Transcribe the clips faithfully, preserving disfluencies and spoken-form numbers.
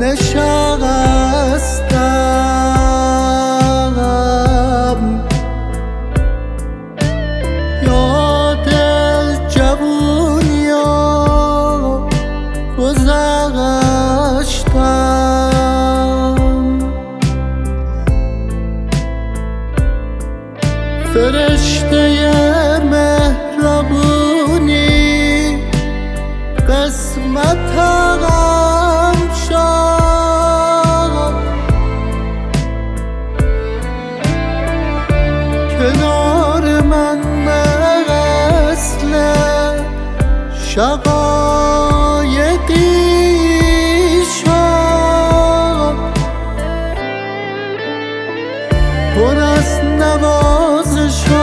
عشق هستم، یاد جوونیا گذشتم. فرشته مهربونی قسمتم شد، کنار من مثل شقایقی شد، پر از نوازش و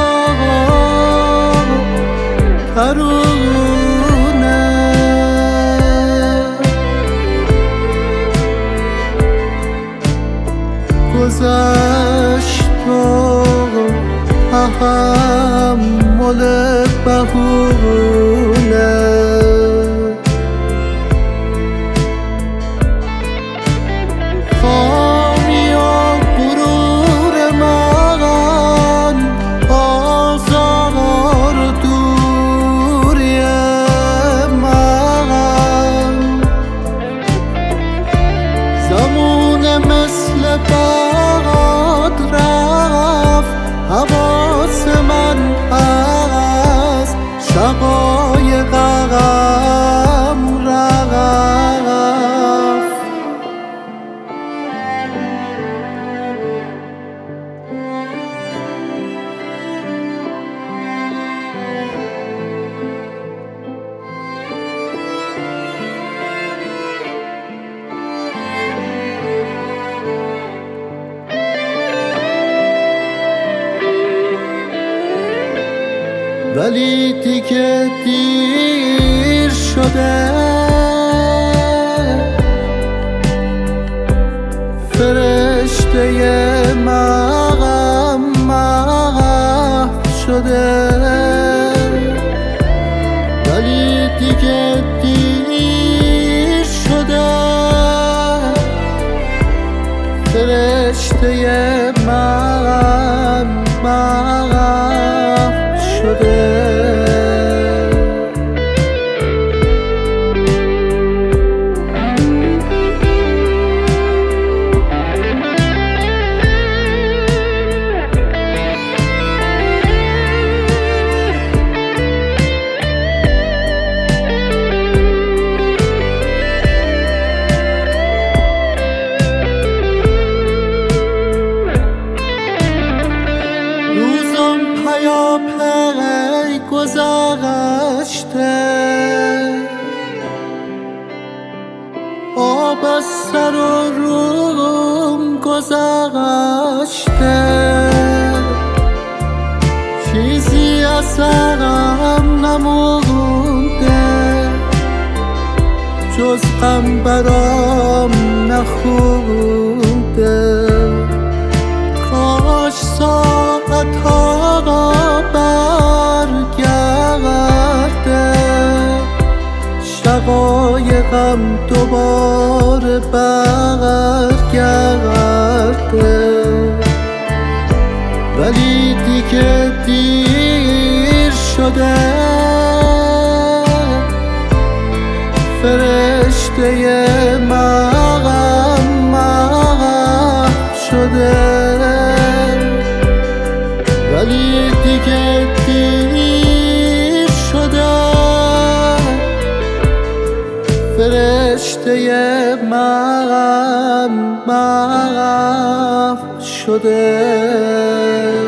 ترونه، گذشت و تحمل بهونه. خامی و غرور من، آزار و دوری من، زمان مثل باد رفت، حواس من از شقایقم رفت. ولی دیگه دیر شده، فرشته مغم محو شده، ولی دیگه دیر شده، فرشته مغم محو شده. روزم پیاپی گذشته، آب از سر و روم گذشته، چیزی از سرم نمونده، جز غم برام نخونده. کاش ساعتها برگرده، شقایقم دوباره برگرده، ولی دیگه دیر شده، فرشته مغم محو شده، ولی دیگه دیر شده، فرشته مغم محو شده.